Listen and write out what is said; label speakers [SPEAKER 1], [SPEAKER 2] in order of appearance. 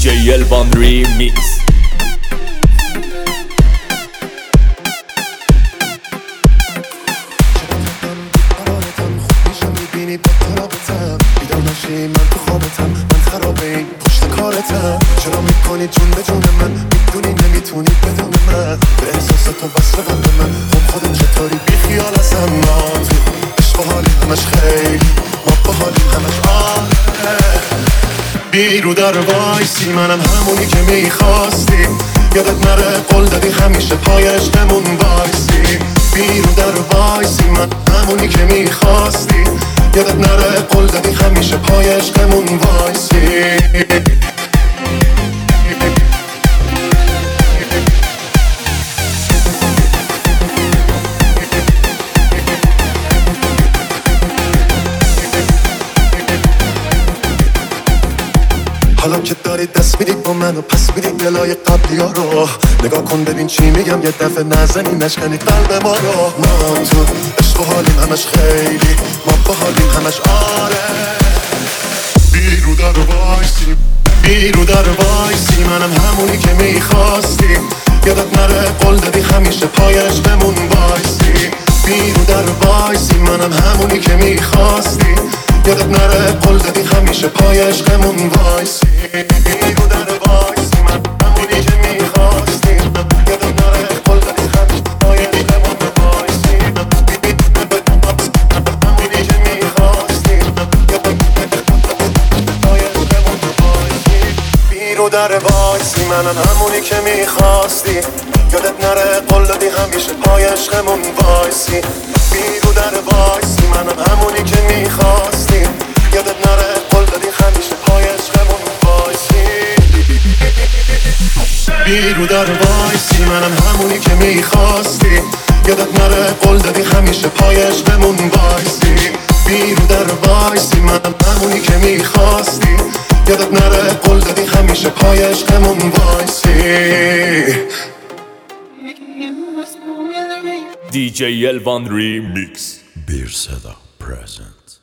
[SPEAKER 1] DJ Elvan Remix.
[SPEAKER 2] من تو خوابتم، من خرابه این پشت کارتم. چرا میکنی جون به جون من؟ میدونی نمیتونی بدون من. به احساس تو بسته قلب من. خب خودت چطوری بی خیال ازم؟ ما تو عشق و حالیم همش خیلی، ما با حالیم همش بیرو در وایسی، منم همونی که میخواستی. یادت نره قول دادی همیشه پای عشقمون وایسی. بیرو در وایسی، من همونی که میخواستی. یادت نره قول دادی همیشه پای عشقمون وایسی. حالا که داری دست میدی با من و پس میدی دلای قبلی ها رو. نگاه کن ببین چی میگم، یه دفعه نزنی نشکنی قلب ما رو. ما تو عشق و حالیم همش خیلی، ما با حالیم همش بیرو در وایسی، بیرو در وایسی، منم همونی که میخواستی. یادت نره قول دادی همیشه پای عشقمون وایسی. بیرو در وایسی، منم همونی که میخواستی. یادت نره قول دادی همیشه پای عشقمون وایسی. بیرو در وایسی، من همونی که میخواستی. یادت نره قول دادی همیشه پای عشقمون وایسی. همونی که میخواستی. بیرو در وایسی، منم همونی که میخواستی. یادت نره قول دادی همیشه پای عشقمون وایسی. بیرو در وایسی، منم همونی که میخواستی. یادت نره قول دادی همیشه پای عشقمون وایسی. بیرو در وایسی، منم همونی که میخواستی. یادت نره قول دادی همیشه پای عشقمون وایسی. بیرو در وایسی، منم همونی که میخواستی. یادت نره قول دادی همیشه پای عشقمون وایسی.
[SPEAKER 1] DJ Elvan Remix.
[SPEAKER 3] Bir Seda present.